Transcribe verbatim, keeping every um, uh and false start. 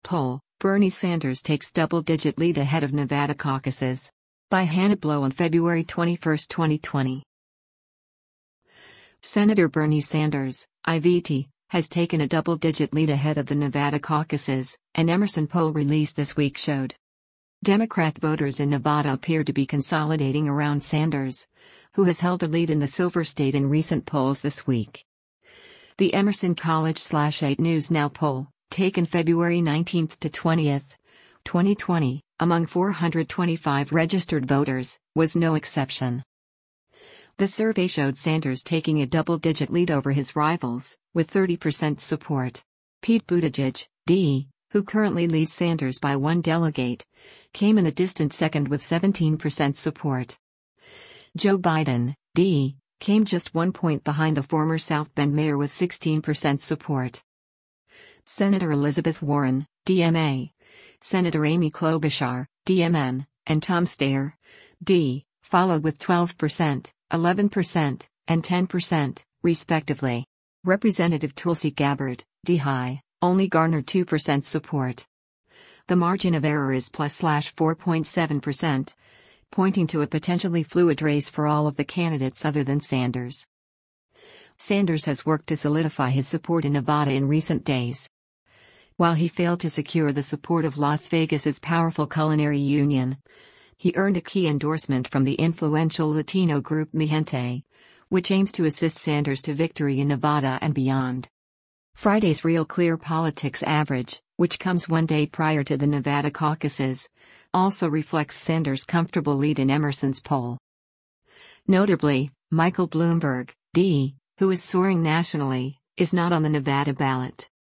poll, Bernie Sanders takes double-digit lead ahead of Nevada caucuses. By Hannah Blow on February twenty-first, twenty twenty. Senator Bernie Sanders, I V T, has taken a double-digit lead ahead of the Nevada caucuses, an Emerson poll released this week showed. Democrat voters in Nevada appear to be consolidating around Sanders, who has held a lead in the Silver State in recent polls this week. The Emerson College slash eight News Now poll, taken February nineteenth to twentieth, twenty twenty, among four hundred twenty-five registered voters, was no exception. The survey showed Sanders taking a double-digit lead over his rivals, with thirty percent support. Pete Buttigieg, D, who currently leads Sanders by one delegate, came in a distant second with seventeen percent support. Joe Biden, D, came just one point behind the former South Bend mayor with sixteen percent support. Senator Elizabeth Warren, D M A, Senator Amy Klobuchar, D M N, and Tom Steyer, D, followed with twelve percent, eleven percent, and ten percent, respectively. Representative Tulsi Gabbard, D High, only garnered two percent support. The margin of error is plus slash four point seven percent, pointing to a potentially fluid race for all of the candidates other than Sanders. Sanders has worked to solidify his support in Nevada in recent days. While he failed to secure the support of Las Vegas's powerful culinary union, he earned a key endorsement from the influential Latino group Mi Gente, which aims to assist Sanders to victory in Nevada and beyond. Friday's Real Clear Politics average, which comes one day prior to the Nevada caucuses, also reflects Sanders' comfortable lead in Emerson's poll. Notably, Michael Bloomberg, D, who is soaring nationally, is not on the Nevada ballot.